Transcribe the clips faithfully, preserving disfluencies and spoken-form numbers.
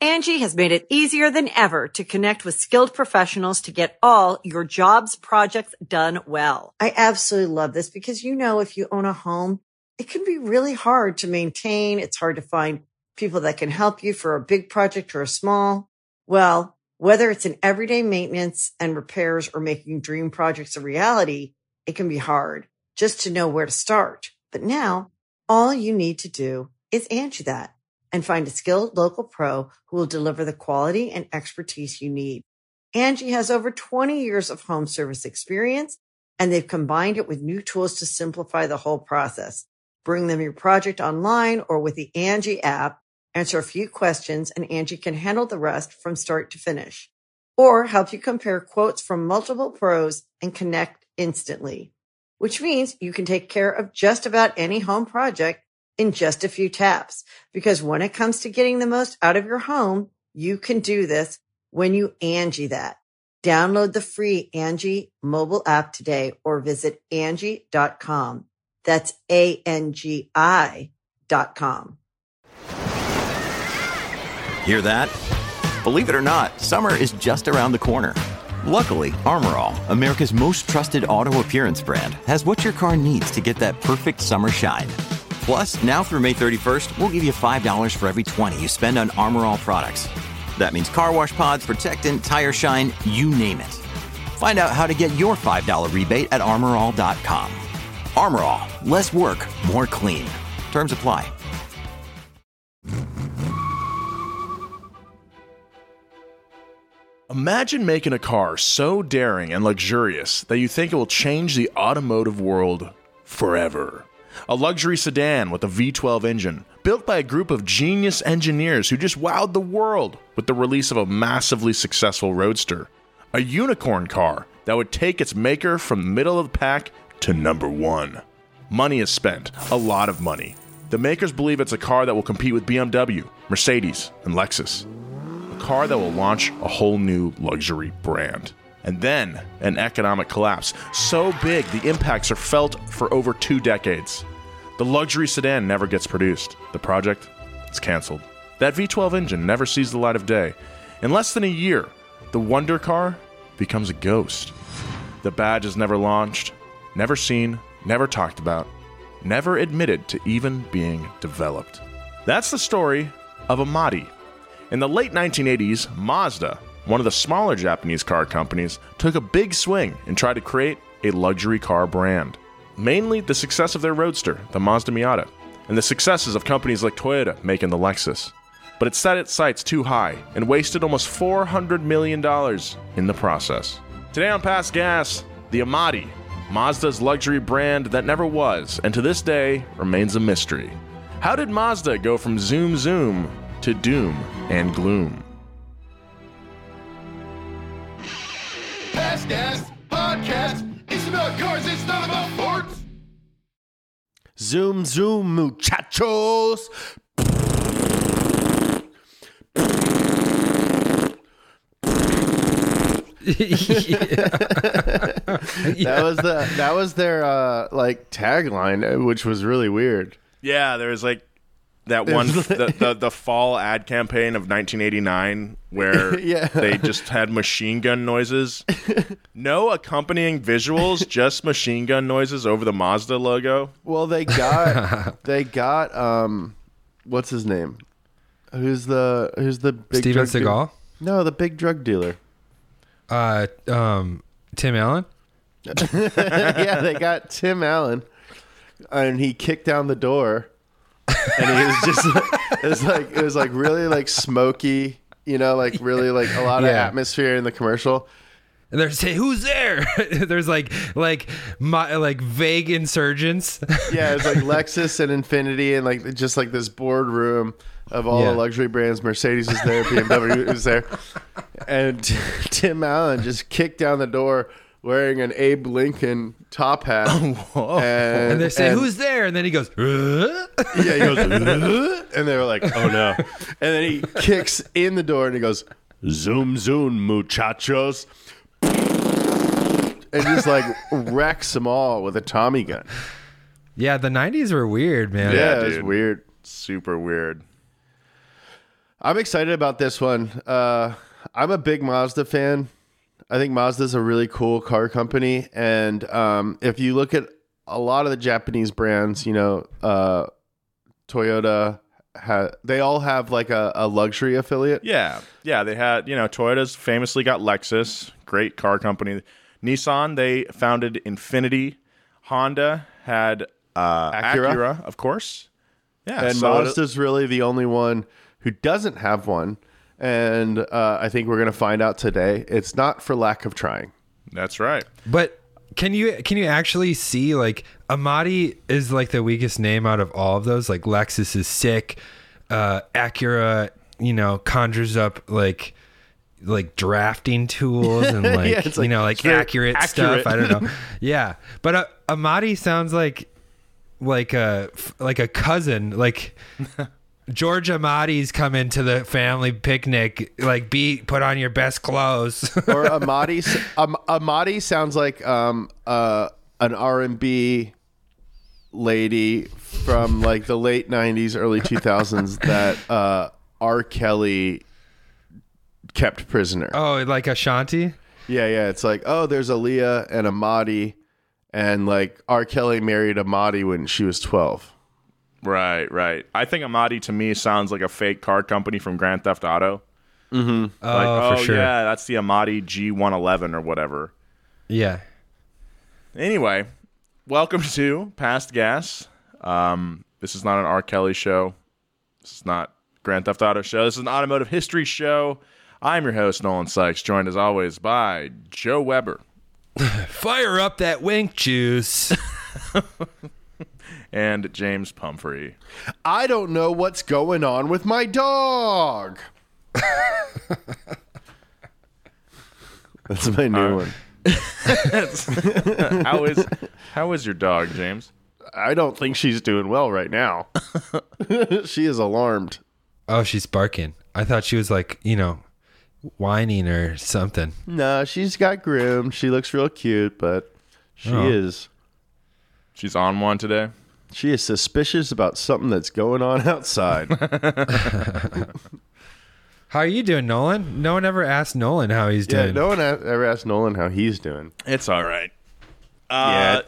Angie has made it easier than ever to connect with skilled professionals to get all your jobs projects done well. I absolutely love this because, you know, if you own a home, it can be really hard to maintain. It's hard to find people that can help you for a big project or a small. Well, whether it's in everyday maintenance and repairs or making dream projects a reality, it can be hard just to know where to start. But now all you need to do is Angie that and find a skilled local pro who will deliver the quality and expertise you need. Angie has over twenty years of home service experience, and they've combined it with new tools to simplify the whole process. Bring them your project online or with the Angie app, answer a few questions, and Angie can handle the rest from start to finish. Or help you compare quotes from multiple pros and connect instantly, which means you can take care of just about any home project in just a few taps. Because when it comes to getting the most out of your home, you can do this when you Angie that. Download the free Angie mobile app today or visit Angie dot com. That's A N G I dot com. Hear that? Believe it or not, summer is just around the corner. Luckily, Armor All, America's most trusted auto appearance brand, has what your car needs to get that perfect summer shine. Plus, now through May thirty-first, we'll give you five dollars for every twenty you spend on Armor All products. That means car wash pods, protectant, tire shine, you name it. Find out how to get your five dollars rebate at armor all dot com. Armor All, less work, more clean. Terms apply. Imagine making a car so daring and luxurious that you think it will change the automotive world forever. A luxury sedan with a V twelve engine, built by a group of genius engineers who just wowed the world with the release of a massively successful roadster. A unicorn car that would take its maker from the middle of the pack to number one. Money is spent, a lot of money. The makers believe it's a car that will compete with B M W, Mercedes, and Lexus. A car that will launch a whole new luxury brand. And then, an economic collapse so big the impacts are felt for over two decades. The luxury sedan never gets produced. The project is canceled. That V twelve engine never sees the light of day. In less than a year, the wonder car becomes a ghost. The badge is never launched, never seen, never talked about, never admitted to even being developed. That's the story of Amati. In the late nineteen eighties, Mazda, one of the smaller Japanese car companies, took a big swing and tried to create a luxury car brand. Mainly the success of their roadster, the Mazda Miata, and the successes of companies like Toyota making the Lexus. But it set its sights too high and wasted almost four hundred million dollars in the process. Today on Past Gas, the Amati, Mazda's luxury brand that never was, and to this day remains a mystery. How did Mazda go from zoom zoom to doom and gloom? Past Gas Podcast. It's about cars, it's not about forts. Zoom, zoom, muchachos. That was the that was their uh, like tagline, which was really weird. Yeah, there was like that one, the, the the fall ad campaign of nineteen eighty-nine where Yeah. they just had machine gun noises. No accompanying visuals, just machine gun noises over the Mazda logo. Well, they got they got um, what's his name? Who's the who's the big Steven drug dealer? Seagal? No, the big drug dealer. Uh, um, Tim Allen? Yeah, they got Tim Allen, and he kicked down the door, and he was just it was like it was like really like smoky, you know, like really like a lot of Yeah. atmosphere in the commercial. And they're saying, "Who's there?" There's like, like, my, like vague insurgents. Yeah, it's like Lexus and Infinity, and like just like this boardroom of all Yeah. the luxury brands. Mercedes is there, B M W is there, and Tim Allen just kicked down the door wearing an Abe Lincoln top hat. Whoa. And, And they say, and- "Who's there?" And then he goes, "Uh?" Yeah, he goes, "Uh?" And they were like, "Oh no!" And then he kicks in the door and he goes, "Zoom, zoom, muchachos," and just like wrecks them all with a Tommy gun. Yeah, the nineties were weird, man. Yeah, Yeah, it was dude. weird. Super weird. I'm excited about this one. Uh, I'm a big Mazda fan. I think Mazda's a really cool car company. And um, if you look at a lot of the Japanese brands, you know, uh, Toyota, ha- they all have like a, a luxury affiliate. Yeah. Yeah. They had, you know, Toyota's famously got Lexus, great car company. Nissan, they founded Infiniti. Honda had uh, Acura. Acura, of course. Yeah. And so Mazda's really the only one who doesn't have one. And uh, I think we're going to find out today. It's not for lack of trying. That's right. But can you can you actually see, like, Amati is like the weakest name out of all of those. Like, Lexus is sick. Uh, Acura, you know, conjures up like like drafting tools and like, yeah, it's you like, know, like accurate, accurate stuff. I don't know. Yeah, but uh, Amati sounds like like a like a cousin, like. George Amati's coming to the family picnic. Like, be put on your best clothes. Or Amati. Um, Amati sounds like um uh an R and B lady from like the late nineties, early two thousands that uh R. Kelly kept prisoner. Oh, like Ashanti? Yeah, yeah. It's like, oh, there's Aaliyah and Amati, and like R. Kelly married Amati when she was twelve. Right, right. I think Amati to me sounds like a fake car company from Grand Theft Auto. Mm-hmm. Like, Oh, oh, for sure. yeah, that's the Amati G one eleven or whatever. Yeah. Anyway, welcome to Past Gas. Um, this is not an R. Kelly show. This is not Grand Theft Auto show. This is an automotive history show. I'm your host, Nolan Sykes, joined as always by Joe Weber. Fire up that wink juice. And James Pumphrey. I don't know what's going on with my dog. That's my new Uh, one. how is how is your dog, James? I don't think she's doing well right now. She is alarmed. Oh, she's barking. I thought she was like, you know, whining or something. No, she's got groomed. She looks real cute, but she Oh. is She's on one today. she is suspicious about something that's going on outside. How are you doing, Nolan? No one ever asked Nolan how he's Yeah, doing. no one a- ever asked Nolan how he's doing. It's all right. Uh,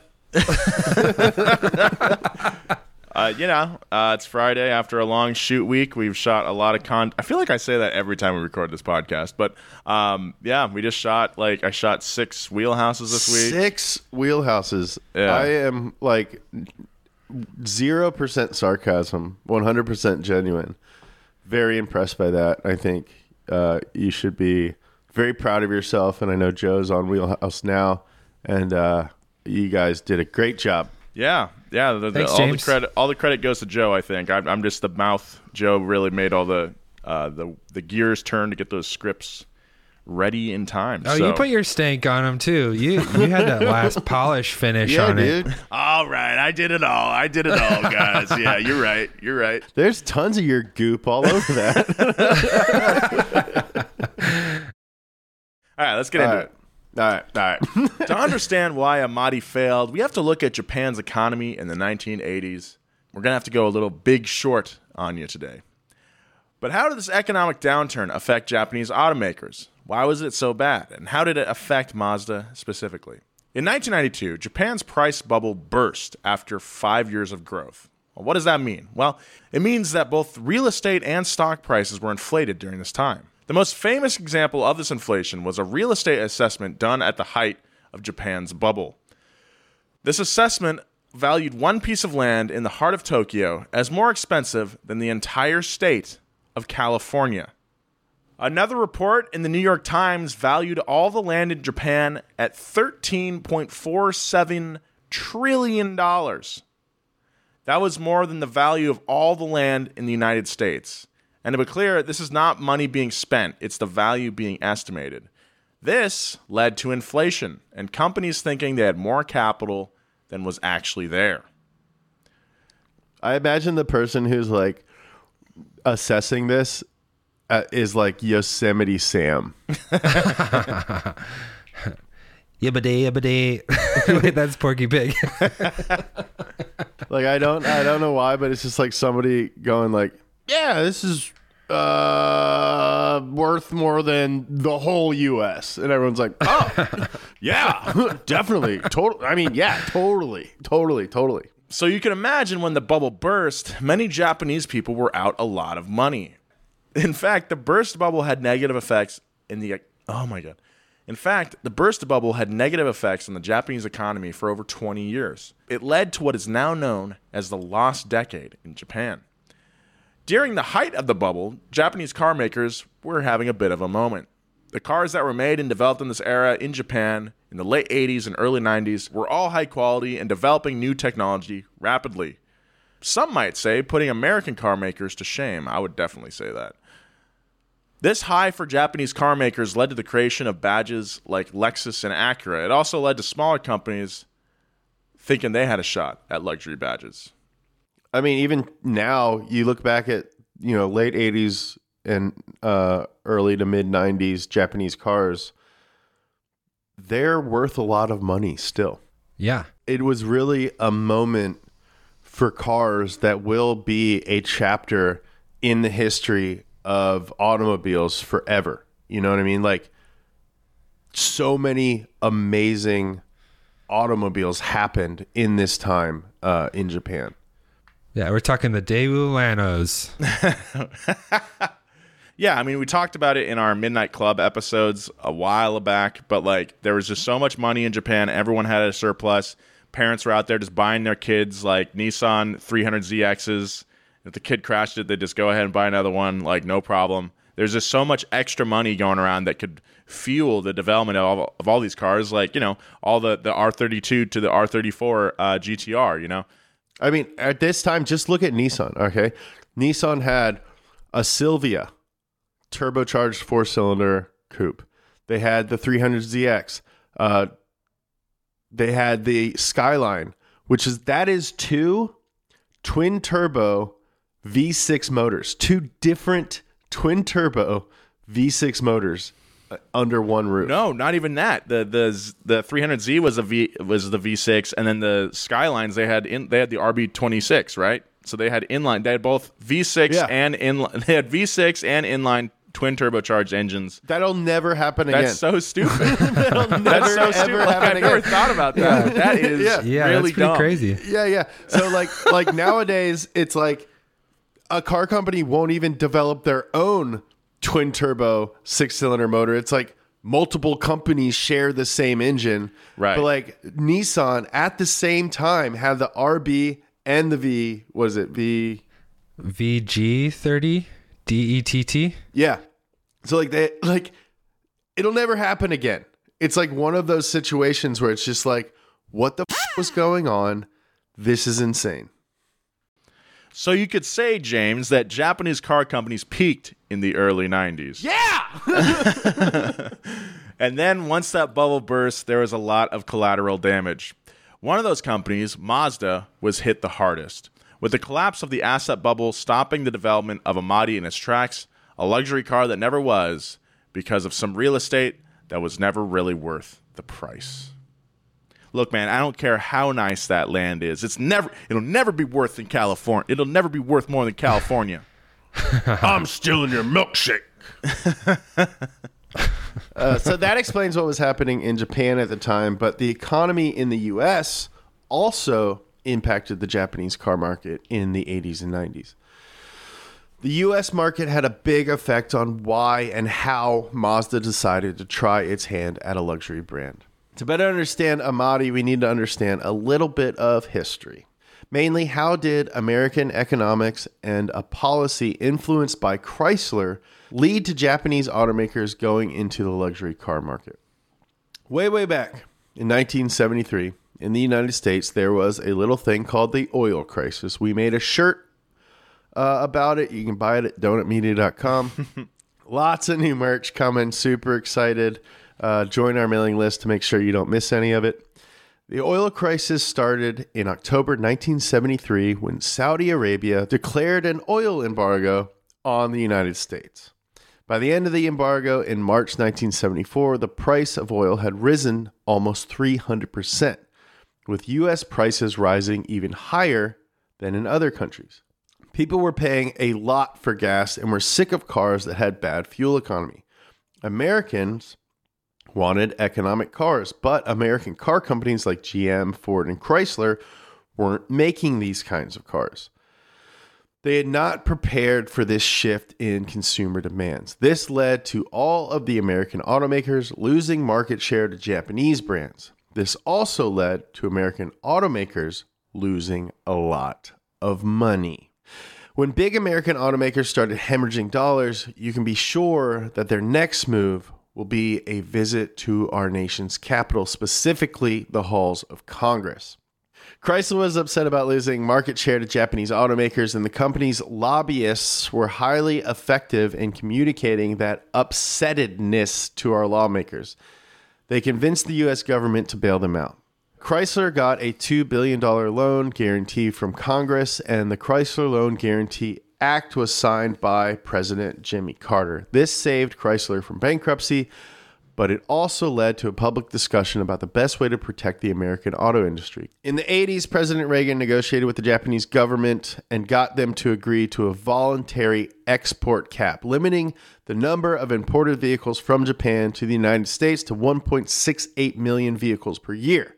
uh, you know, uh, it's Friday after a long shoot week. We've shot a lot of con. I feel like I say that every time we record this podcast, but um, yeah, we just shot like I shot six wheelhouses this week. Six wheelhouses. Yeah. I am like zero percent sarcasm, one hundred percent genuine. Very impressed by that. I think uh, you should be very proud of yourself. And I know Joe's on Wheelhouse now, and uh, you guys did a great job. Yeah, yeah. The, the, Thanks, all the James. credit, all the credit goes to Joe. I think I'm, I'm just the mouth. Joe really made all the uh, the the gears turn to get those scripts ready in time. Oh, so. you put your stank on him too. You you had that last polish finish Yeah, on it. dude. All right, I did it all. I did it all, guys. Yeah, you're right. You're right. There's tons of your goop all over that. All right, let's get all into right. it. All right. All right. To understand why Amati failed, we have to look at Japan's economy in the nineteen eighties. We're going to have to go a little big short on you today. But how did this economic downturn affect Japanese automakers? Why was it so bad? And how did it affect Mazda specifically? In nineteen ninety-two, Japan's price bubble burst after five years of growth. Well, what does that mean? Well, it means that both real estate and stock prices were inflated during this time. The most famous example of this inflation was a real estate assessment done at the height of Japan's bubble. This assessment valued one piece of land in the heart of Tokyo as more expensive than the entire state of California. Another report in the New York Times valued all the land in Japan at thirteen point four seven trillion dollars. That was more than the value of all the land in the United States. And to be clear, this is not money being spent, it's the value being estimated. This led to inflation and companies thinking they had more capital than was actually there. I imagine the person who's like assessing this uh, is like Yosemite Sam. Yibbity yibbity. Wait, that's Porky Pig. Like I don't I don't know why, but it's just like somebody going like, yeah, this is uh, worth more than the whole U S. And everyone's like, oh, yeah, definitely. Total. I mean, yeah, totally, totally, totally. So you can imagine when the bubble burst, many Japanese people were out a lot of money. In fact, the burst bubble had negative effects in the... Oh, my God. In fact, the burst bubble had negative effects on the Japanese economy for over twenty years. It led to what is now known as the lost decade in Japan. During the height of the bubble, Japanese car makers were having a bit of a moment. The cars that were made and developed in this era in Japan in the late eighties and early nineties were all high quality and developing new technology rapidly. Some might say putting American car makers to shame. I would definitely say that. This high for Japanese car makers led to the creation of badges like Lexus and Acura. It also led to smaller companies thinking they had a shot at luxury badges. I mean, even now, you look back at, you know, late eighties and uh, early to mid nineties Japanese cars, they're worth a lot of money still. Yeah. It was really a moment for cars that will be a chapter in the history of automobiles forever. You know what I mean? Like, so many amazing automobiles happened in this time uh, in Japan. Yeah, we're talking the Daewoo Lanos. Yeah, I mean, we talked about it in our Midnight Club episodes a while back, but like there was just so much money in Japan. Everyone had a surplus. Parents were out there just buying their kids like Nissan three hundred Z Xs. If the kid crashed it, they just go ahead and buy another one, like no problem. There's just so much extra money going around that could fuel the development of all, of all these cars, like, you know, all the, the R thirty-two to the R thirty-four uh, G T R, you know? I mean, at this time, just look at Nissan, okay? Nissan had a Silvia, turbocharged four-cylinder coupe. They had the three hundred Z X. Uh, they had the Skyline, which is, that is two twin-turbo V six motors. Two different twin-turbo V six motors uh, under one roof. No, not even that. The the the three hundred Z was a V was the V six, and then the Skylines they had in they had the R B twenty-six, right? So they had inline. They had both V six Yeah. and inline. They had V six and inline twin turbocharged engines. That'll never happen again. That's so stupid. That'll never, That's so ever stupid. Like, happen I never again. thought about that. That is Yeah. Yeah, really that's pretty dumb. crazy. Yeah, yeah. So like like nowadays it's like a car company won't even develop their own twin turbo six cylinder motor. It's like multiple companies share the same engine. Right. But like Nissan at the same time have the R B and the V, what is it? V V G thirty D E T T. Yeah. So like they like it'll never happen again. It's like one of those situations where it's just like, what the f- was going on? This is insane. So you could say, James, that Japanese car companies peaked in the early nineties. Yeah. And then once that bubble burst, there was a lot of collateral damage. One of those companies, Mazda, was hit the hardest. With the collapse of the asset bubble stopping the development of Amati in its tracks, a luxury car that never was, because of some real estate that was never really worth the price. Look, man, I don't care how nice that land is. It's never, it'll never be worth in California. It'll never be worth more than California. I'm stealing your milkshake. uh, so that explains what was happening in Japan at the time, but the economy in the U S also impacted the Japanese car market in the eighties and nineties. The U S market had a big effect on why and how Mazda decided to try its hand at a luxury brand. To better understand Amati, we need to understand a little bit of history. Mainly, how did American economics and a policy influenced by Chrysler lead to Japanese automakers going into the luxury car market? Way, way back in nineteen seventy-three, in the United States, there was a little thing called the oil crisis. We made a shirt uh, about it. You can buy it at donut media dot com. Lots of new merch coming. Super excited. Uh, join our mailing list to make sure you don't miss any of it. The oil crisis started in October nineteen seventy-three when Saudi Arabia declared an oil embargo on the United States. By the end of the embargo in March nineteen seventy-four, the price of oil had risen almost three hundred percent, with U S prices rising even higher than in other countries. People were paying a lot for gas and were sick of cars that had bad fuel economy. Americans wanted economic cars, but American car companies like G M, Ford, and Chrysler weren't making these kinds of cars. They had not prepared for this shift in consumer demands. This led to all of the American automakers losing market share to Japanese brands. This also led to American automakers losing a lot of money. When big American automakers started hemorrhaging dollars, you can be sure that their next move will be a visit to our nation's capital, specifically the halls of Congress. Chrysler was upset about losing market share to Japanese automakers, and the company's lobbyists were highly effective in communicating that upsettedness to our lawmakers. They convinced the U S government to bail them out. Chrysler got a two billion dollars loan guarantee from Congress, and the Chrysler Loan Guarantee Act was signed by President Jimmy Carter. This saved Chrysler from bankruptcy, but it also led to a public discussion about the best way to protect the American auto industry. In the eighties, President Reagan negotiated with the Japanese government and got them to agree to a voluntary export cap, limiting the number of imported vehicles from Japan to the United States to one point six eight million vehicles per year.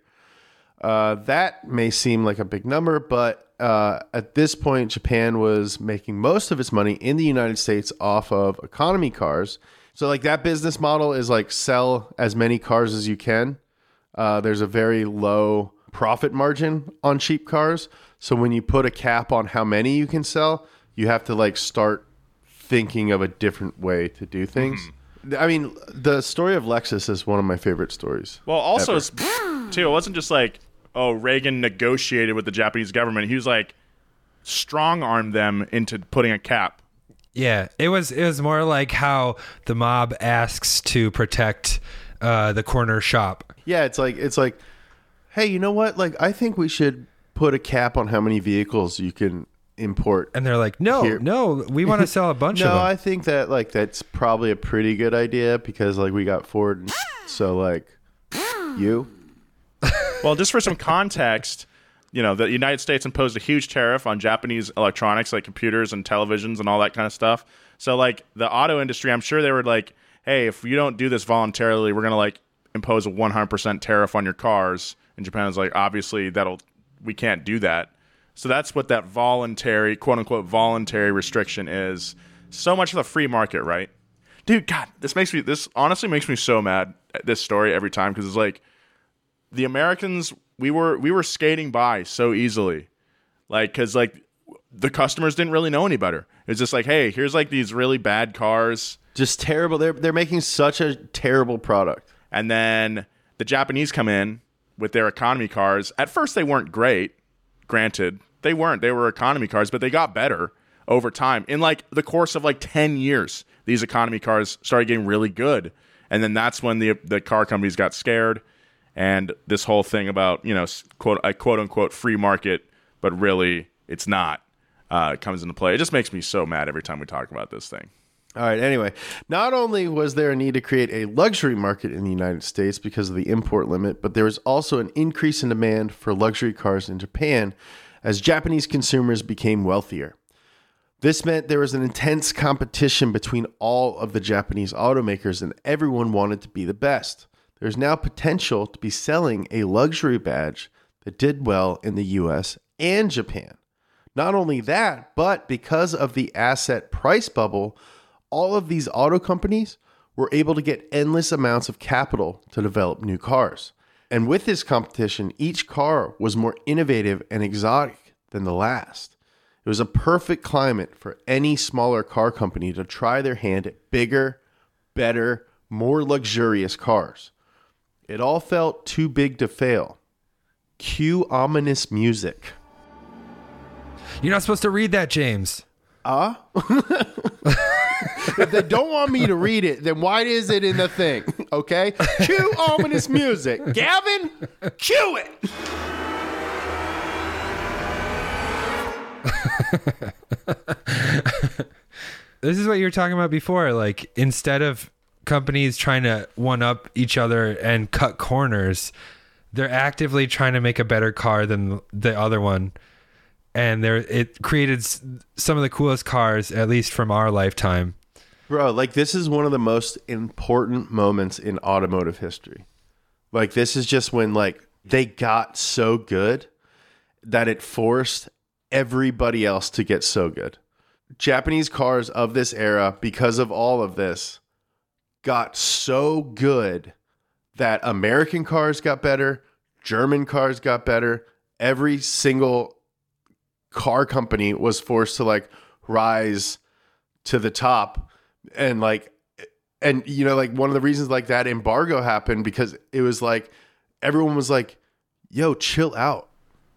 Uh, that may seem like a big number, but uh, at this point, Japan was making most of its money in the United States off of economy cars. So like that business model is like sell as many cars as you can. Uh, there's a very low profit margin on cheap cars. So when you put a cap on how many you can sell, you have to like start thinking of a different way to do things. Mm-hmm. I mean, the story of Lexus is one of my favorite stories. Well, also, ever. it's, too, it wasn't just like, oh, Reagan negotiated with the Japanese government. He was like strong-armed them into putting a cap. Yeah, it was it was more like how the mob asks to protect uh, the corner shop. Yeah, it's like it's like, hey, you know what? Like, I think we should put a cap on how many vehicles you can import. And they're like, no, here. no, we want to sell a bunch no, of them. No, I think that like that's probably a pretty good idea because like we got Ford, and so like you. Well, just for some context. You know, the United States imposed a huge tariff on Japanese electronics like computers and televisions and all that kind of stuff. So, like, the auto industry, I'm sure they were like, hey, if you don't do this voluntarily, we're going to, like, impose a one hundred percent tariff on your cars. And Japan is like, obviously, that'll we can't do that. So that's what that voluntary, quote-unquote, voluntary restriction is. So much of the free market, right? Dude, God, this makes me, this honestly makes me so mad at this story every time because it's like, the Americans... We were we were skating by so easily, like because like the customers didn't really know any better. It's just like, hey, here's like these really bad cars, just terrible. They're they're making such a terrible product. And then the Japanese come in with their economy cars. At first, they weren't great. Granted, they weren't. They were economy cars, but they got better over time. In like the course of like ten years, these economy cars started getting really good, and then that's when the the car companies got scared. And this whole thing about, you know, quote, a quote unquote free market, but really it's not, uh, comes into play. It just makes me so mad every time we talk about this thing. All right. Anyway, not only was there a need to create a luxury market in the United States because of the import limit, but there was also an increase in demand for luxury cars in Japan as Japanese consumers became wealthier. This meant there was an intense competition between all of the Japanese automakers, and everyone wanted to be the best. There's now potential to be selling a luxury badge that did well in the U S and Japan. Not only that, but because of the asset price bubble, all of these auto companies were able to get endless amounts of capital to develop new cars. And with this competition, each car was more innovative and exotic than the last. It was a perfect climate for any smaller car company to try their hand at bigger, better, more luxurious cars. It all felt too big to fail. Cue ominous music. You're not supposed to read that, James. Ah? Uh? If they don't want me to read it, then why is it in the thing? Okay? Cue ominous music. Gavin, cue it. This is what you were talking about before. Like, instead of companies trying to one up each other and cut corners, they're actively trying to make a better car than the other one. and there it created s- some of the coolest cars, at least from our lifetime. Bro, like this is one of the most important moments in automotive history. Like this is just when like they got so good that it forced everybody else to get so good. Japanese cars of this era, because of all of this, got so good that American cars got better, German cars got better. Every single car company was forced to like rise to the top. And like, and you know, like one of the reasons like that embargo happened because it was like, everyone was like, yo, chill out.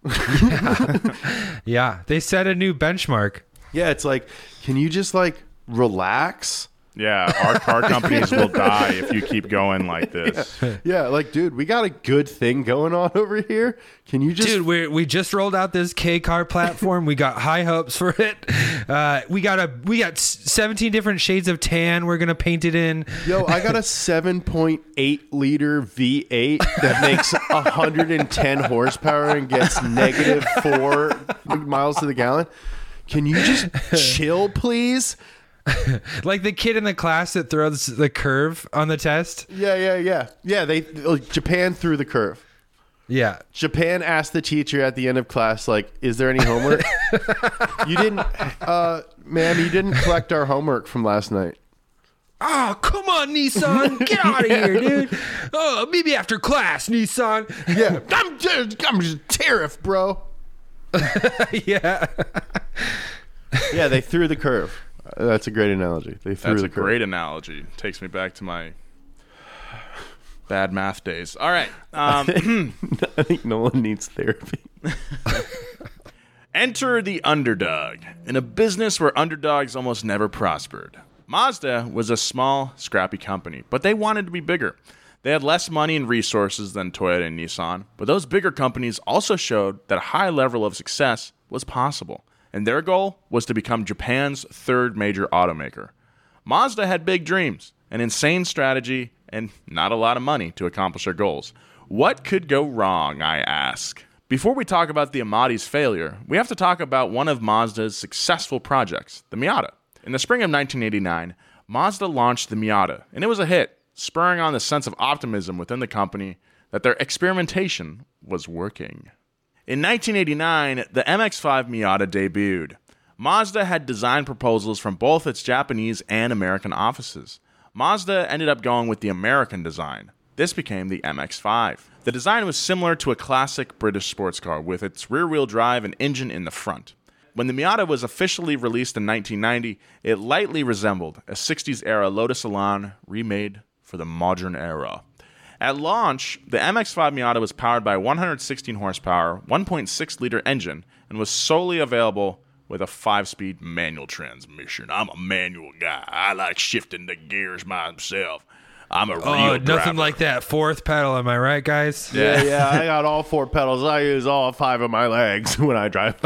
Yeah, they set a new benchmark. Yeah, it's like, can you just like relax? Yeah, our car companies will die if you keep going like this. Yeah. Yeah, like, dude, we got a good thing going on over here. Can you just... Dude, we we just rolled out this K car platform. We got high hopes for it. Uh, we got a we got seventeen different shades of tan. We're gonna paint it in. Yo, I got a seven point eight liter V eight that makes one hundred ten horsepower and gets negative four miles to the gallon. Can you just chill, please? Like the kid in the class that throws the curve on the test. Yeah, yeah, yeah. Yeah, they like, Japan threw the curve. Yeah. Japan asked the teacher at the end of class, like, is there any homework? You didn't, uh, ma'am, you didn't collect our homework from last night. Oh, come on, Nissan. Get out of here, dude. Oh, maybe after class, Nissan. Yeah, I'm just, I'm just tariff, bro. Yeah. Yeah, they threw the curve. Uh, That's a great analogy. They threw That's the a curve. great analogy. Takes me back to my bad math days. All right. Um, I think Nolan needs therapy. Enter the underdog. In a business where underdogs almost never prospered. Mazda was a small, scrappy company, but they wanted to be bigger. They had less money and resources than Toyota and Nissan, but those bigger companies also showed that a high level of success was possible, and their goal was to become Japan's third major automaker. Mazda had big dreams, an insane strategy, and not a lot of money to accomplish their goals. What could go wrong, I ask? Before we talk about the Amati's failure, we have to talk about one of Mazda's successful projects, the Miata. In the spring of nineteen eighty-nine, Mazda launched the Miata, and it was a hit, spurring on the sense of optimism within the company that their experimentation was working. In nineteen eighty-nine, the M X five Miata debuted. Mazda had design proposals from both its Japanese and American offices. Mazda ended up going with the American design. This became the M X five. The design was similar to a classic British sports car with its rear-wheel drive and engine in the front. When the Miata was officially released in nineteen ninety, it lightly resembled a sixties-era Lotus Elan remade for the modern era. At launch, the M X five Miata was powered by a one hundred sixteen horsepower, one point six liter engine and was solely available with a five-speed manual transmission. I'm a manual guy. I like shifting the gears myself. I'm a real Oh, driver. nothing like that fourth pedal, am I right, guys? Yeah, yeah, I got all four pedals. I use all five of my legs when I drive.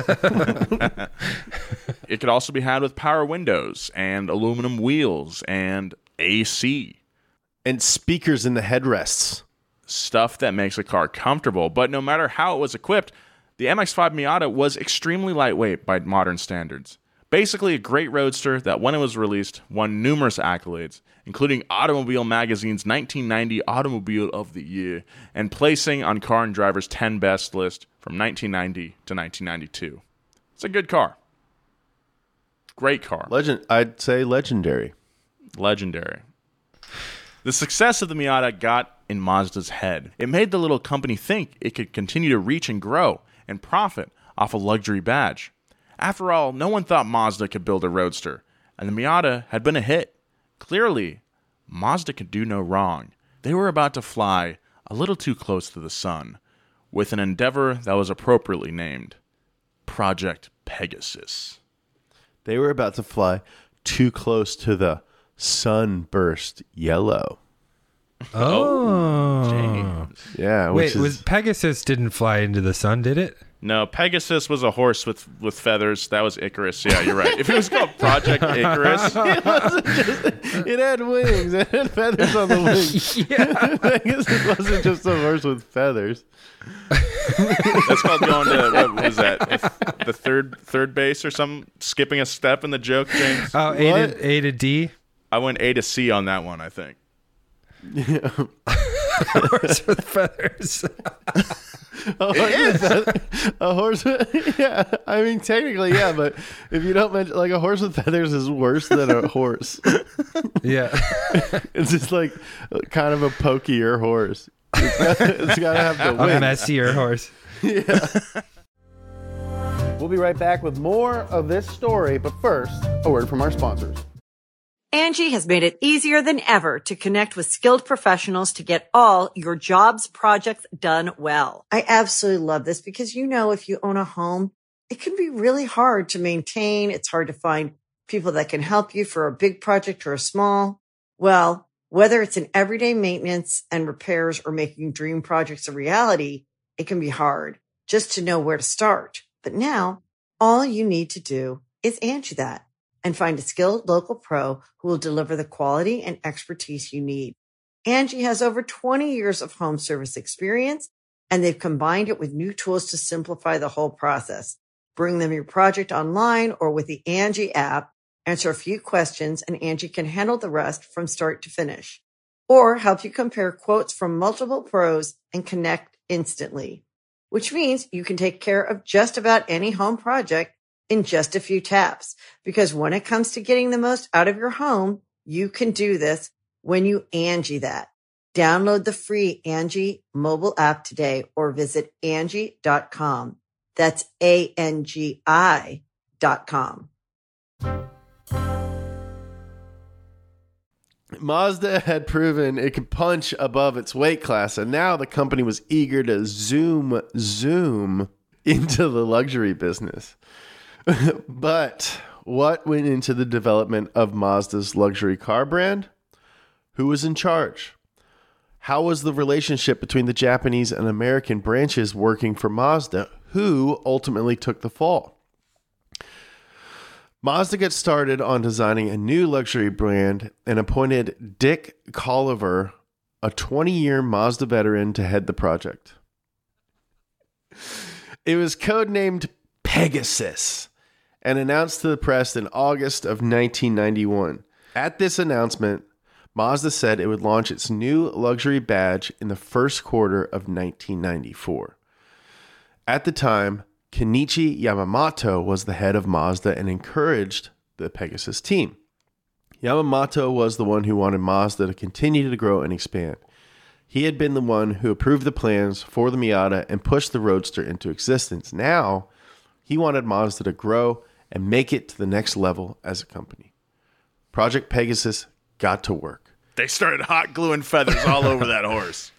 It could also be had with power windows and aluminum wheels and A C. And speakers in the headrests. Stuff that makes a car comfortable, but no matter how it was equipped, the M X five Miata was extremely lightweight by modern standards. Basically a great roadster that when it was released won numerous accolades, including Automobile Magazine's nineteen ninety Automobile of the Year and placing on Car and Driver's ten Best list from nineteen ninety to nineteen ninety-two. It's a good car. Great car. Legend. I'd say legendary. Legendary. The success of the Miata got in Mazda's head. It made the little company think it could continue to reach and grow and profit off a luxury badge. After all, no one thought Mazda could build a roadster, and the Miata had been a hit. Clearly, Mazda could do no wrong. They were about to fly a little too close to the sun, with an endeavor that was appropriately named Project Pegasus. They were about to fly too close to the sunburst yellow. Oh. James. Yeah. Which Wait, is, was Pegasus didn't fly into the sun, did it? No, Pegasus was a horse with, with feathers. That was Icarus. Yeah, you're right. If it was called Project Icarus, It wasn't just. It had wings. It had feathers on the wings. Yeah. Pegasus wasn't just a horse with feathers. that's called going to what was that? The third third base or something? Skipping a step in the joke, James. Oh, A What? to, A to D. I went A to C on that one. I think. Horse with feathers. A horse, with feathers, a horse with, yeah. I mean, technically, yeah, but if you don't mention, like, a horse with feathers is worse than a horse. Yeah. It's just like kind of a pokier horse. It's got, it's got to have the A wings. messier horse. We'll be right back with more of this story, but first, a word from our sponsors. Angie has made it easier than ever to connect with skilled professionals to get all your jobs projects done well. I absolutely love this because, you know, if you own a home, it can be really hard to maintain. It's hard to find people that can help you for a big project or a small. Well, whether it's in everyday maintenance and repairs or making dream projects a reality, it can be hard just to know where to start. But now all you need to do is Angie that and find a skilled local pro who will deliver the quality and expertise you need. Angie has over twenty years of home service experience, and they've combined it with new tools to simplify the whole process. Bring them your project online or with the Angie app, answer a few questions, and Angie can handle the rest from start to finish. Or help you compare quotes from multiple pros and connect instantly, which means you can take care of just about any home project in just a few taps. Because when it comes to getting the most out of your home, you can do this when you Angie that. Download the free Angie mobile app today or visit Angie dot com. That's A N G I dot com. Mazda had proven it could punch above its weight class, and now the company was eager to zoom, zoom into the luxury business. But what went into the development of Mazda's luxury car brand? Who was in charge? How was the relationship between the Japanese and American branches working for Mazda? Who ultimately took the fall? Mazda got started on designing a new luxury brand and appointed Dick Colliver, a twenty-year Mazda veteran, to head the project. It was codenamed Pegasus and announced to the press in August of nineteen ninety-one. At this announcement, Mazda said it would launch its new luxury badge in the first quarter of nineteen ninety-four. At the time, Kenichi Yamamoto was the head of Mazda and encouraged the Pegasus team. Yamamoto was the one who wanted Mazda to continue to grow and expand. He had been the one who approved the plans for the Miata and pushed the Roadster into existence. Now, he wanted Mazda to grow and make it to the next level as a company. Project Pegasus got to work. They started hot gluing feathers all over that horse.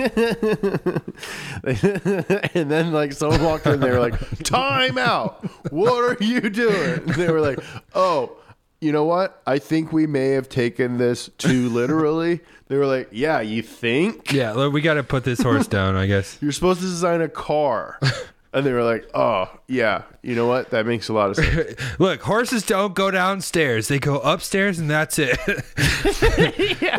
And then, like, someone walked in, they were like, time out. What are you doing? And they were like, oh, you know what? I think we may have taken this too literally. They were like, yeah, you think? Yeah, look, we got to put this horse down, I guess. You're supposed to design a car. And they were like, oh, yeah, you know what? That makes a lot of sense. Look, horses don't go downstairs. They go upstairs, and that's it. Yeah.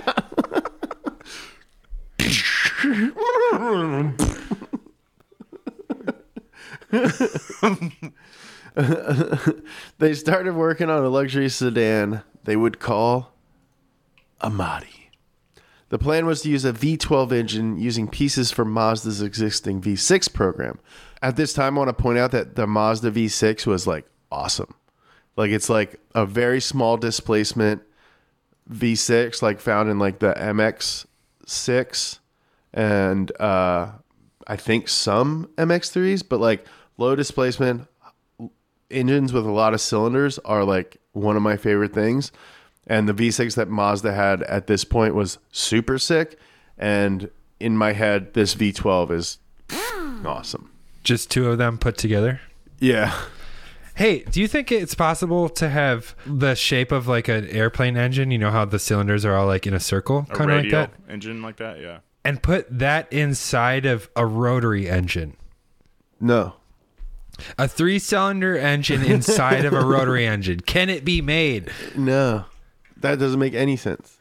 They started working on a luxury sedan they would call Amati. The plan was to use a V twelve engine using pieces from Mazda's existing V six program. At this time, I want to point out that the Mazda V six was like awesome. Like, it's like a very small displacement V six, like found in like the M X six and uh, I think some M X threes, but like low displacement engines with a lot of cylinders are like one of my favorite things. And the V six that Mazda had at this point was super sick. And in my head, this V twelve is awesome. Just two of them put together? Yeah. Hey, do you think it's possible to have the shape of like an airplane engine? You know how the cylinders are all like in a circle, A kind of like radial that? engine like that, yeah. And put that inside of a rotary engine. No. A three-cylinder engine inside of a rotary engine. Can it be made? No, that doesn't make any sense.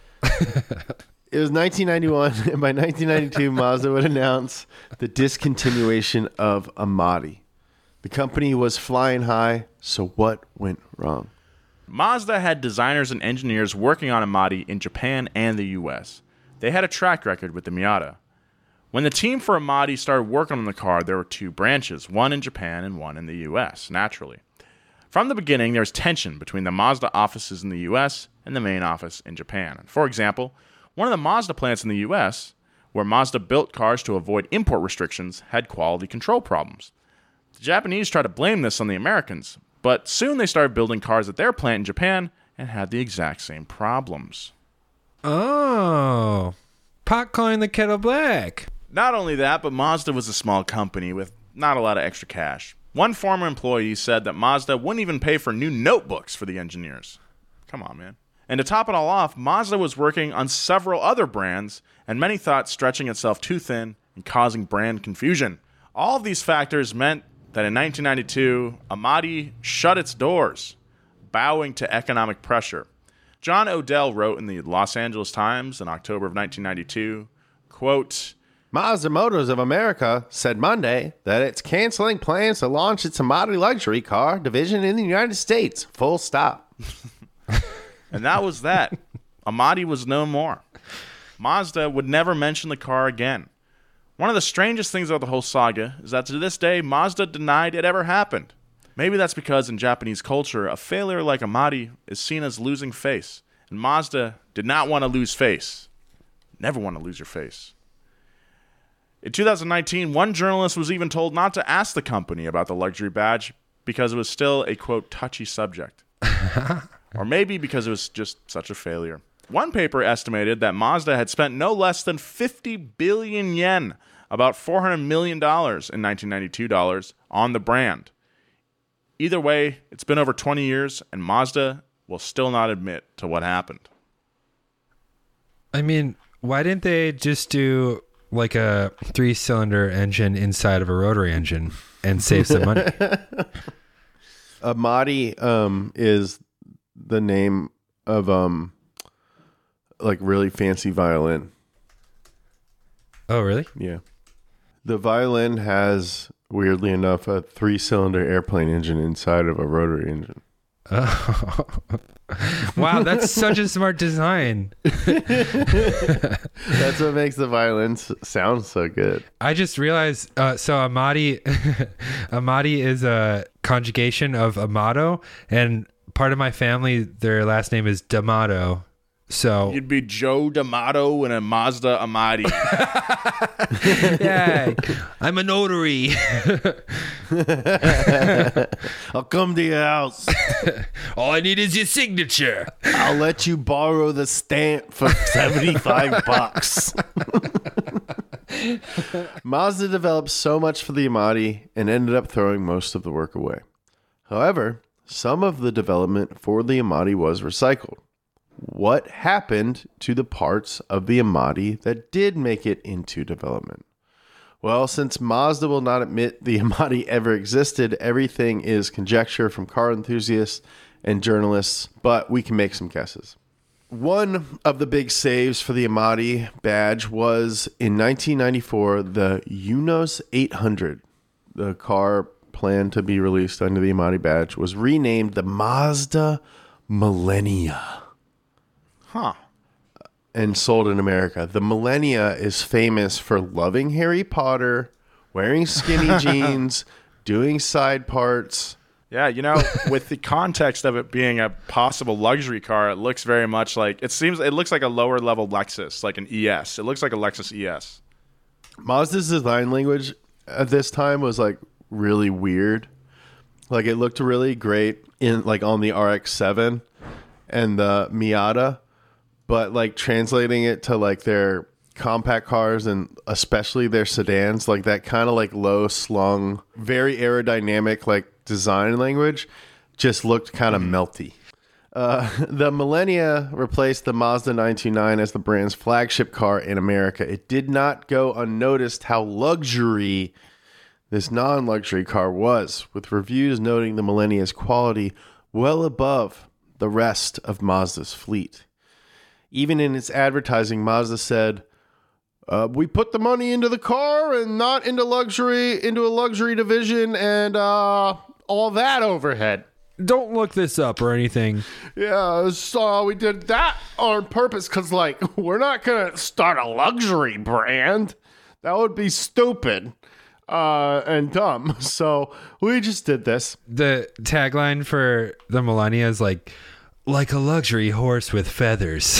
It was nineteen ninety-one, and by nineteen ninety-two, Mazda would announce the discontinuation of Amati. The company was flying high, so what went wrong? Mazda had designers and engineers working on Amati in Japan and the U S. They had a track record with the Miata. When the team for Amati started working on the car, there were two branches, one in Japan and one in the U S, naturally. From the beginning, there was tension between the Mazda offices in the U S and the main office in Japan. For example, one of the Mazda plants in the U S, where Mazda built cars to avoid import restrictions, had quality control problems. The Japanese tried to blame this on the Americans, but soon they started building cars at their plant in Japan and had the exact same problems. Oh, pot calling the kettle black. Not only that, but Mazda was a small company with not a lot of extra cash. One former employee said that Mazda wouldn't even pay for new notebooks for the engineers. Come on, man. And to top it all off, Mazda was working on several other brands, and many thought stretching itself too thin and causing brand confusion. All of these factors meant that in nineteen ninety-two, Amati shut its doors, bowing to economic pressure. John Odell wrote in the Los Angeles Times in October of nineteen ninety-two, quote, Mazda Motors of America said Monday that it's canceling plans to launch its Amati luxury car division in the United States. Full stop. And that was that. Amati was no more. Mazda would never mention the car again. One of the strangest things about the whole saga is that to this day, Mazda denied it ever happened. Maybe that's because in Japanese culture, a failure like Amati is seen as losing face. And Mazda did not want to lose face. Never want to lose your face. In two thousand nineteen, one journalist was even told not to ask the company about the luxury badge because it was still a, quote, touchy subject. Or maybe because it was just such a failure. One paper estimated that Mazda had spent no less than fifty billion yen, about four hundred million dollars in nineteen ninety-two dollars, on the brand. Either way, it's been over twenty years, and Mazda will still not admit to what happened. I mean, why didn't they just do like a three-cylinder engine inside of a rotary engine and save some money? Amati um, is the name of um, like really fancy violin. Oh, really? Yeah. The violin has, weirdly enough, a three-cylinder airplane engine inside of a rotary engine. Oh. Wow, that's such a smart design. That's what makes the violin s- sound so good. I just realized, uh, so Amati, Amati is a conjugation of Amato, and part of my family, their last name is D'Amato. So You'd be Joe D'Amato in a Mazda Amati. yeah, I'm a notary. I'll come to your house. All I need is your signature. I'll let you borrow the stamp for seventy-five bucks. Mazda developed so much for the Amati and ended up throwing most of the work away. However, some of the development for the Amati was recycled. What happened to the parts of the Amati that did make it into development? Well, since Mazda will not admit the Amati ever existed, everything is conjecture from car enthusiasts and journalists, but we can make some guesses. One of the big saves for the Amati badge was in nineteen ninety-four, the Unos eight hundred. The car planned to be released under the Amati badge was renamed the Mazda Millennia. Huh. And sold in America. The Millennia is famous for loving Harry Potter, wearing skinny jeans, doing side parts. Yeah, you know, with the context of it being a possible luxury car, it looks very much like, it seems, it looks like a lower level Lexus, like an E S. It looks like a Lexus E S. Mazda's design language at this time was like really weird. Like it looked really great in like on the R X seven and the Miata. But like translating it to like their compact cars and especially their sedans, like that kind of like low slung, very aerodynamic like design language just looked kind of melty. Uh, the Millennia replaced the Mazda nine twenty-nine as the brand's flagship car in America. It did not go unnoticed how luxury this non-luxury car was, with reviews noting the Millennia's quality well above the rest of Mazda's fleet. Even in its advertising, Mazda said, uh, we put the money into the car and not into luxury, into a luxury division and uh, all that overhead. Don't look this up or anything. Yeah, so we did that on purpose because, like, we're not going to start a luxury brand. That would be stupid uh, and dumb. So we just did this. The tagline for the Millennia is like, like a luxury horse with feathers.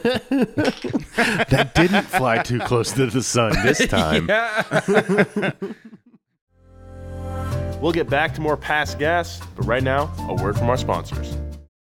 That didn't fly too close to the sun this time. Yeah. We'll get back to more past gas, but right now, a word from our sponsors.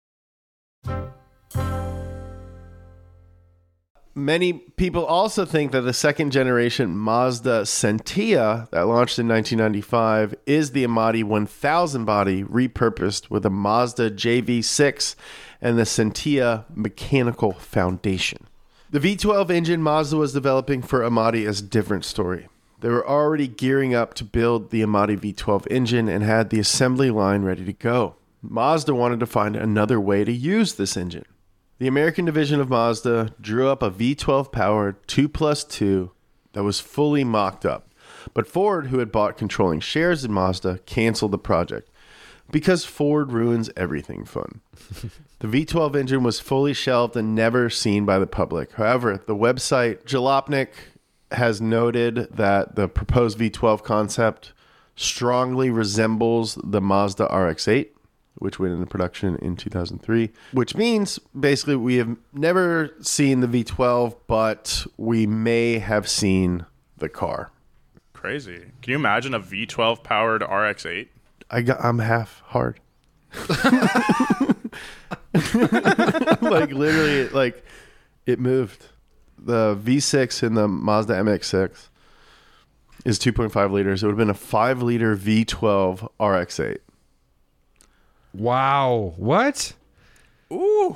Many people also think that the second generation Mazda Sentia that launched in nineteen ninety-five is the Amati one thousand body repurposed with a Mazda J V six and the Sentia mechanical foundation. The V twelve engine Mazda was developing for Amati is a different story. They were already gearing up to build the Amati V twelve engine and had the assembly line ready to go. Mazda wanted to find another way to use this engine. The American division of Mazda drew up a V twelve powered two plus two that was fully mocked up. But Ford, who had bought controlling shares in Mazda, canceled the project because Ford ruins everything fun. The V twelve engine was fully shelved and never seen by the public. However, the website Jalopnik has noted that the proposed V twelve concept strongly resembles the Mazda R X eight, which went into production in two thousand three, which means basically we have never seen the V twelve, but we may have seen the car. Crazy. Can you imagine a V twelve powered R X eight? I got, I'm half hard. Like literally, like it moved. The V six in the Mazda M X six is two point five liters. It would have been a five liter V twelve R X eight. Wow. What? Ooh.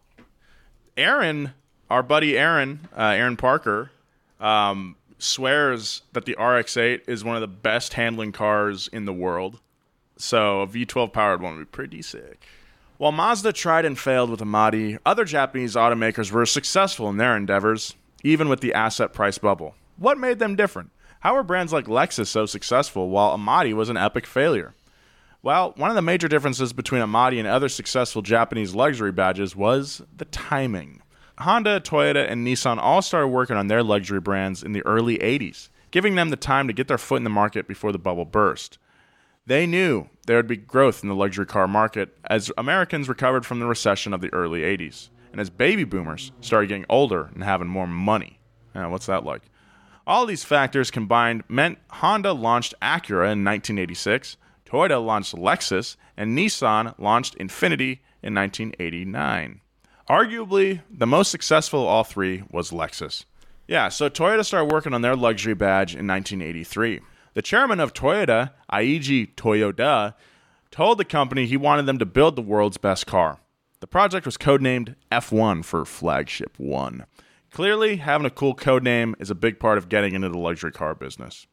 Aaron, our buddy Aaron, uh, Aaron Parker, um, swears that the R X eight is one of the best handling cars in the world. So a V twelve powered one would be pretty sick. While Mazda tried and failed with Amati, other Japanese automakers were successful in their endeavors, even with the asset price bubble. What made them different? How were brands like Lexus so successful while Amati was an epic failure? Well, one of the major differences between Amati and other successful Japanese luxury badges was the timing. Honda, Toyota, and Nissan all started working on their luxury brands in the early eighties, giving them the time to get their foot in the market before the bubble burst. They knew there would be growth in the luxury car market as Americans recovered from the recession of the early eighties, and as baby boomers started getting older and having more money. Now, what's that like? All these factors combined meant Honda launched Acura in nineteen eighty-six, Toyota launched Lexus, and Nissan launched Infiniti in nineteen eighty-nine. Arguably, the most successful of all three was Lexus. Yeah, so Toyota started working on their luxury badge in nineteen eighty-three. The chairman of Toyota, Eiji Toyoda, told the company he wanted them to build the world's best car. The project was codenamed F one for Flagship One. Clearly, having a cool code name is a big part of getting into the luxury car business.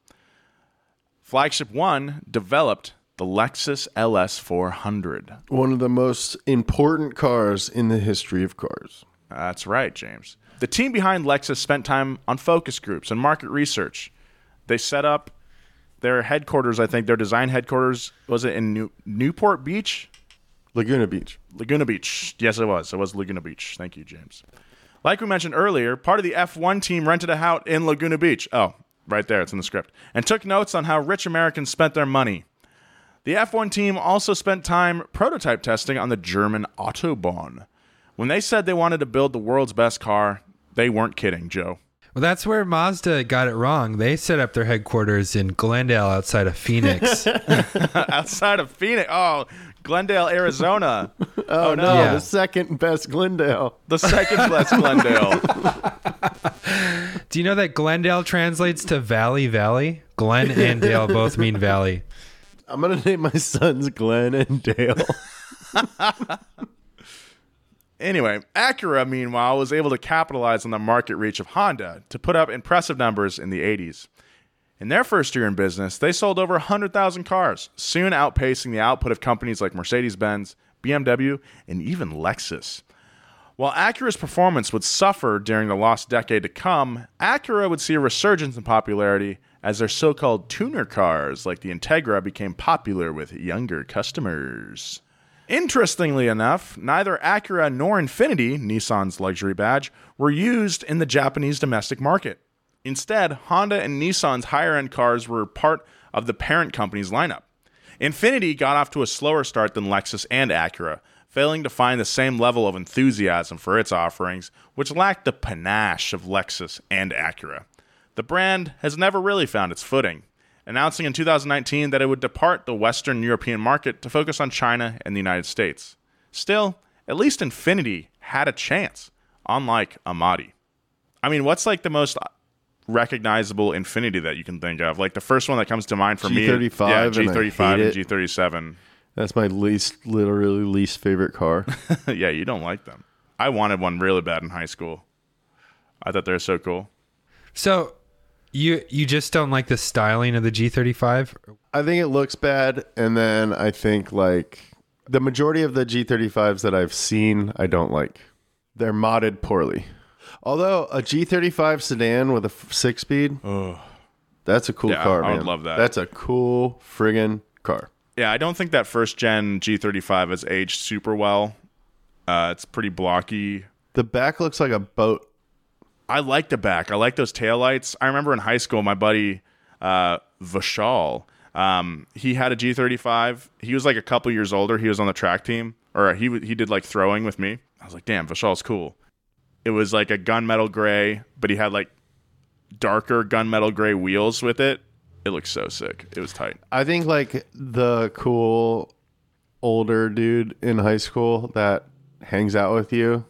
Flagship One developed the Lexus L S four hundred. One of the most important cars in the history of cars. That's right, James. The team behind Lexus spent time on focus groups and market research. They set up their headquarters, I think, their design headquarters, was it in New- Newport Beach? Laguna Beach. Laguna Beach. Yes, it was. It was Laguna Beach. Thank you, James. Like we mentioned earlier, part of the F one team rented a house in Laguna Beach. Oh, right there. It's in the script. And took notes on how rich Americans spent their money. The F one team also spent time prototype testing on the German Autobahn. When they said they wanted to build the world's best car, they weren't kidding, Joe. Well, that's where Mazda got it wrong. They set up their headquarters in Glendale outside of Phoenix. Outside of Phoenix? Oh, Glendale, Arizona. Oh, no, Yeah. the second best Glendale. The second best Glendale. Do you know that Glendale translates to Valley Valley? Glen and Dale both mean valley. I'm going to name my sons Glenn and Dale. Anyway, Acura, meanwhile, was able to capitalize on the market reach of Honda to put up impressive numbers in the eighties. In their first year in business, they sold over one hundred thousand cars, soon outpacing the output of companies like Mercedes-Benz, B M W, and even Lexus. While Acura's performance would suffer during the lost decade to come, Acura would see a resurgence in popularity as their so-called tuner cars like the Integra became popular with younger customers. Interestingly enough, neither Acura nor Infiniti, Nissan's luxury badge, were used in the Japanese domestic market. Instead, Honda and Nissan's higher-end cars were part of the parent company's lineup. Infiniti got off to a slower start than Lexus and Acura, failing to find the same level of enthusiasm for its offerings, which lacked the panache of Lexus and Acura. The brand has never really found its footing, announcing in two thousand nineteen that it would depart the Western European market to focus on China and the United States. Still, at least Infiniti had a chance, unlike Amati. I mean, what's like the most recognizable Infiniti that you can think of? Like the first one that comes to mind for G thirty-five, me, yeah, and G I thirty-five hate and it. G thirty-seven. That's my least, literally least favorite car. Yeah, you don't like them. I wanted one really bad in high school. I thought they were so cool. So you you just don't like the styling of the G thirty-five? I think it looks bad, and then I think like the majority of the G thirty-fives that I've seen, I don't like. They're modded poorly. Although a G thirty-five sedan with a f- six-speed, that's a cool Yeah, car, I man. would love that. That's a cool friggin' car. Yeah, I don't think that first gen G thirty-five has aged super well. Uh, it's pretty blocky. The back looks like a boat. I like the back. I like those taillights. I remember in high school, my buddy uh, Vishal, um, he had a G thirty-five. He was like a couple years older. He was on the track team, or he he did like throwing with me. I was like, damn, Vishal's cool. It was like a gunmetal gray, but he had like darker gunmetal gray wheels with it. It looked so sick. It was tight. I think like the cool older dude in high school that hangs out with you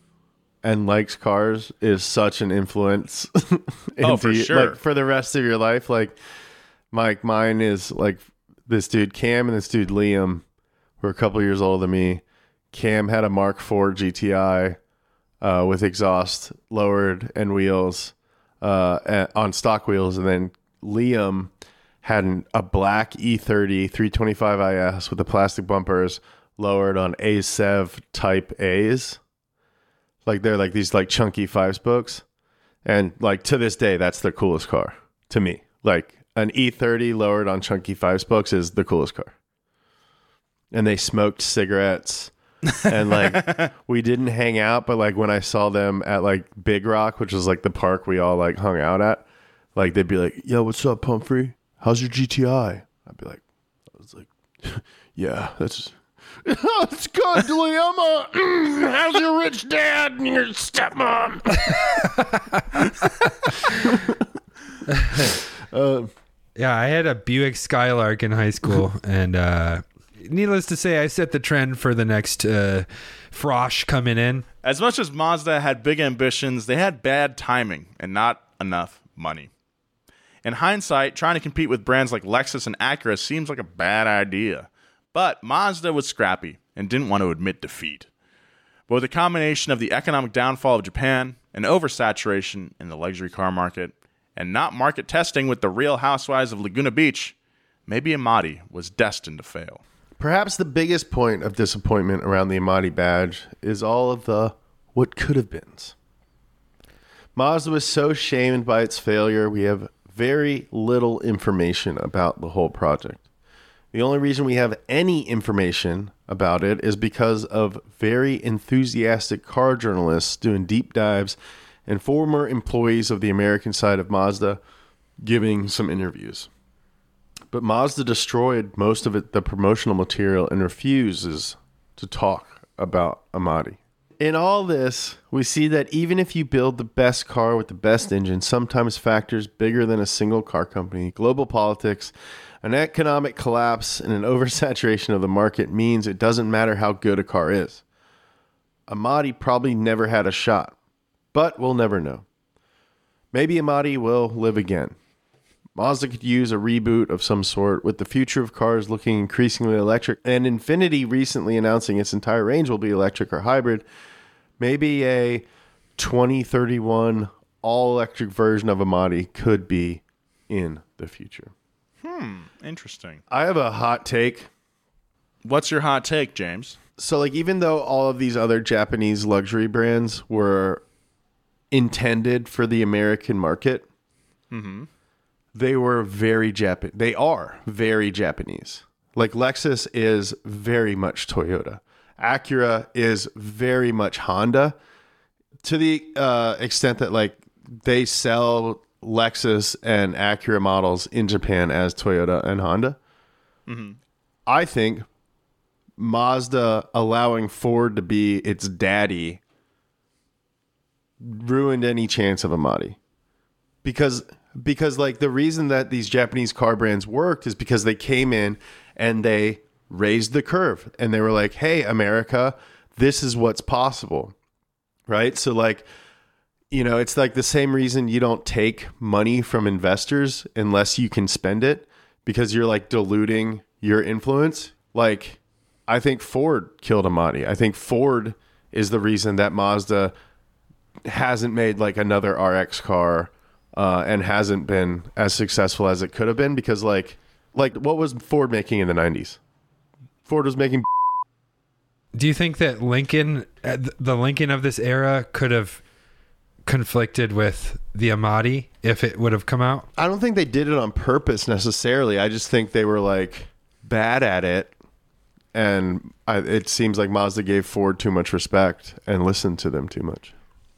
and likes cars is such an influence. Oh, for you, sure. Like for the rest of your life. Like Mike, mine is like this dude Cam and this dude Liam, who are a couple years older than me. Cam had a Mark four G T I uh, with exhaust lowered and wheels uh, and, on stock wheels, and then Liam had an, a black E thirty three twenty-five I S with the plastic bumpers lowered on A S E V type A's. Like they're like these like chunky five spokes. And like to this day, that's the coolest car to me. Like an E thirty lowered on chunky five spokes is the coolest car. And they smoked cigarettes. And like we didn't hang out, but like when I saw them at like Big Rock, which was like the park we all like hung out at, like they'd be like, "Yo, what's up, Pumphrey? How's your G T I?" I'd be like, "I was like, yeah, that's it's good, Liam. Uh, mm, how's your rich dad and your stepmom?" uh, Yeah, I had a Buick Skylark in high school, and uh, needless to say, I set the trend for the next uh, Frosch coming in. As much as Mazda had big ambitions, they had bad timing and not enough money. In hindsight, trying to compete with brands like Lexus and Acura seems like a bad idea. But Mazda was scrappy and didn't want to admit defeat. But with a combination of the economic downfall of Japan, an oversaturation in the luxury car market, and not market testing with the Real Housewives of Laguna Beach, maybe Amati was destined to fail. Perhaps the biggest point of disappointment around the Amati badge is all of the what could have beens. Mazda was so shamed by its failure, we have very little information about the whole project. The only reason we have any information about it is because of very enthusiastic car journalists doing deep dives and former employees of the American side of Mazda giving some interviews. But Mazda destroyed most of it, the promotional material, and refuses to talk about Amati. In all this, we see that even if you build the best car with the best engine, sometimes factors bigger than a single car company, global politics, an economic collapse, and an oversaturation of the market means it doesn't matter how good a car is. Amati probably never had a shot, but we'll never know. Maybe Amati will live again. Mazda could use a reboot of some sort, with the future of cars looking increasingly electric, and Infiniti recently announcing its entire range will be electric or hybrid. Maybe a twenty thirty-one all-electric version of Amati could be in the future. Interesting. I have a hot take. What's your hot take, James? So, like, even though all of these other Japanese luxury brands were intended for the American market, mm-hmm. they were very Japan. They are very Japanese. Like, Lexus is very much Toyota. Acura is very much Honda, to the uh, extent that, like, they sell Lexus and Acura models in Japan as Toyota and Honda. Mm-hmm. I think Mazda allowing Ford to be its daddy ruined any chance of Amati. Because, because like, the reason that these Japanese car brands worked is because they came in and they raised the curve. And they were like, hey, America, this is what's possible. Right? So, like, you know, it's like the same reason you don't take money from investors unless you can spend it, because you're like diluting your influence. Like, I think Ford killed Amati. I think Ford is the reason that Mazda hasn't made like another R X car uh, and hasn't been as successful as it could have been, because like, like what was Ford making in the nineties? Ford was making. Do you think that Lincoln, the Lincoln of this era, could have conflicted with the Amati if it would have come out? I don't think they did it on purpose necessarily. I just think they were like bad at it, and I, it seems like Mazda gave Ford too much respect and listened to them too much.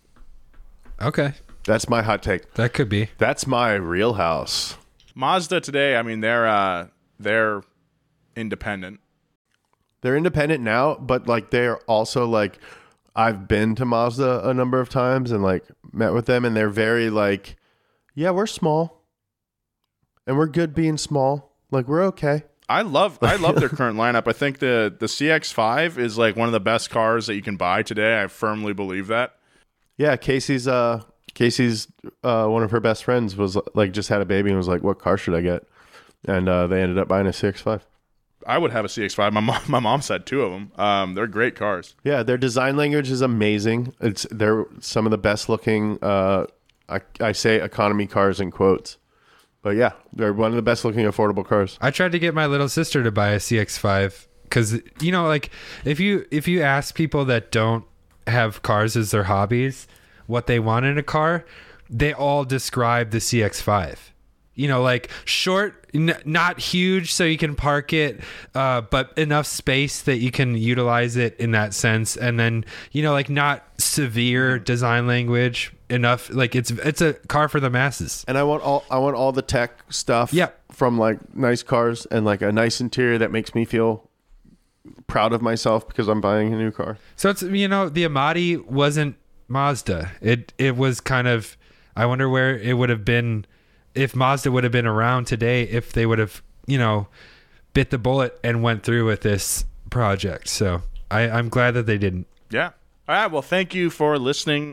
Okay, that's my hot take. That could be. That's my real house. Mazda today, I mean, they're uh, they're independent. They're independent now, but like they're also like, I've been to Mazda a number of times and like met with them, and they're very like, yeah, we're small and we're good being small. Like, we're okay. I love I love their current lineup. I think the the C X five is like one of the best cars that you can buy today. I firmly believe that. Yeah, Casey's uh Casey's uh one of her best friends was like just had a baby and was like, what car should I get? And uh, they ended up buying a C X five. I would have a C X five. My mom, my mom's had two of them. Um, they're great cars. Yeah, their design language is amazing. It's they're some of the best looking. Uh, I, I say economy cars in quotes, but yeah, they're one of the best looking affordable cars. I tried to get my little sister to buy a C X five because, you know, like if you if you ask people that don't have cars as their hobbies what they want in a car, they all describe the C X five. You know, like short, n- not huge so you can park it, uh, but enough space that you can utilize it in that sense. And then, you know, like not severe design language enough. Like it's it's a car for the masses. And I want all I want all the tech stuff. Yep. From like nice cars and like a nice interior that makes me feel proud of myself because I'm buying a new car. So it's, you know, the Amati wasn't Mazda. It it was kind of, I wonder where it would have been if Mazda would have been around today, if they would have, you know, bit the bullet and went through with this project. So I, I'm glad that they didn't. Yeah. All right. Well, thank you for listening.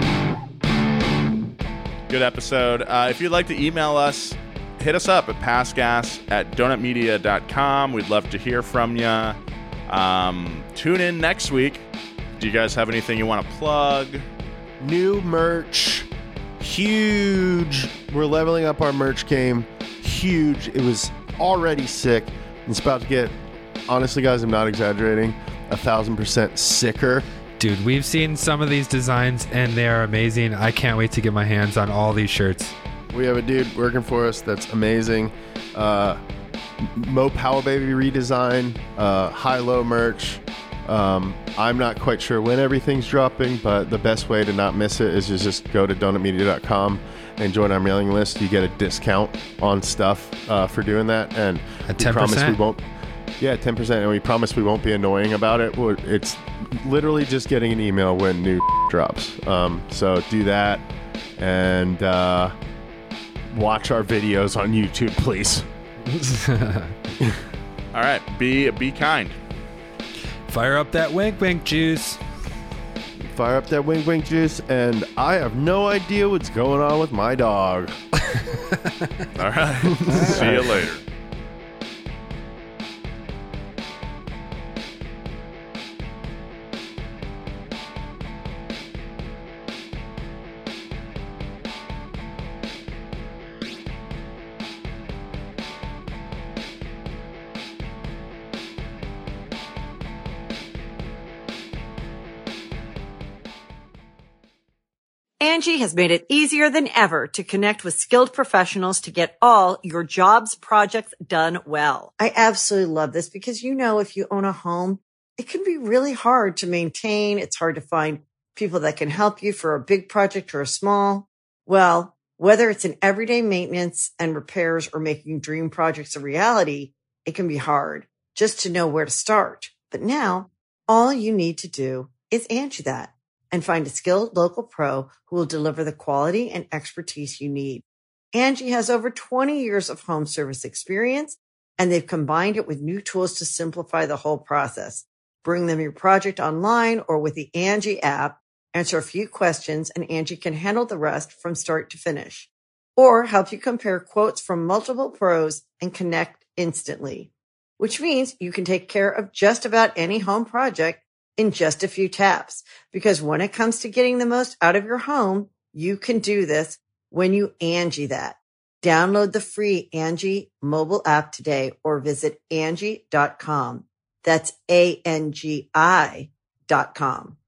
Good episode. Uh, if you'd like to email us, hit us up at passgas at donutmedia dot com. We'd love to hear from you. Um, tune in next week. Do you guys have anything you want to plug? New merch. Huge. We're leveling up our merch game. Huge. It was already sick. It's about to get, honestly, guys, I'm not exaggerating, a thousand percent sicker. Dude, we've seen some of these designs and they are amazing. I can't wait to get my hands on all these shirts. We have a dude working for us that's amazing. Uh, Mo Power Baby redesign, uh, high-low merch. Um, I'm not quite sure when everything's dropping, but the best way to not miss it is to just go to donut media dot com and join our mailing list. You get a discount on stuff uh, for doing that, and a we promise we won't. Yeah, ten percent, and we promise we won't be annoying about it. It's literally just getting an email when new drops. Um, so do that, and uh, watch our videos on YouTube, please. All right, be be kind. Fire up that wink wink juice. Fire up that wink wink juice, and I have no idea what's going on with my dog. All right. See you later. Angie has made it easier than ever to connect with skilled professionals to get all your jobs projects done well. I absolutely love this because, you know, if you own a home, it can be really hard to maintain. It's hard to find people that can help you for a big project or a small. Well, whether it's in everyday maintenance and repairs or making dream projects a reality, it can be hard just to know where to start. But now all you need to do is Angie that and find a skilled local pro who will deliver the quality and expertise you need. Angie has over twenty years of home service experience, and they've combined it with new tools to simplify the whole process. Bring them your project online or with the Angie app, answer a few questions, and Angie can handle the rest from start to finish. Or help you compare quotes from multiple pros and connect instantly, which means you can take care of just about any home project in just a few taps. Because when it comes to getting the most out of your home, you can do this when you Angie that. Download the free Angie mobile app today or visit Angie dot com. That's A N G I dot com.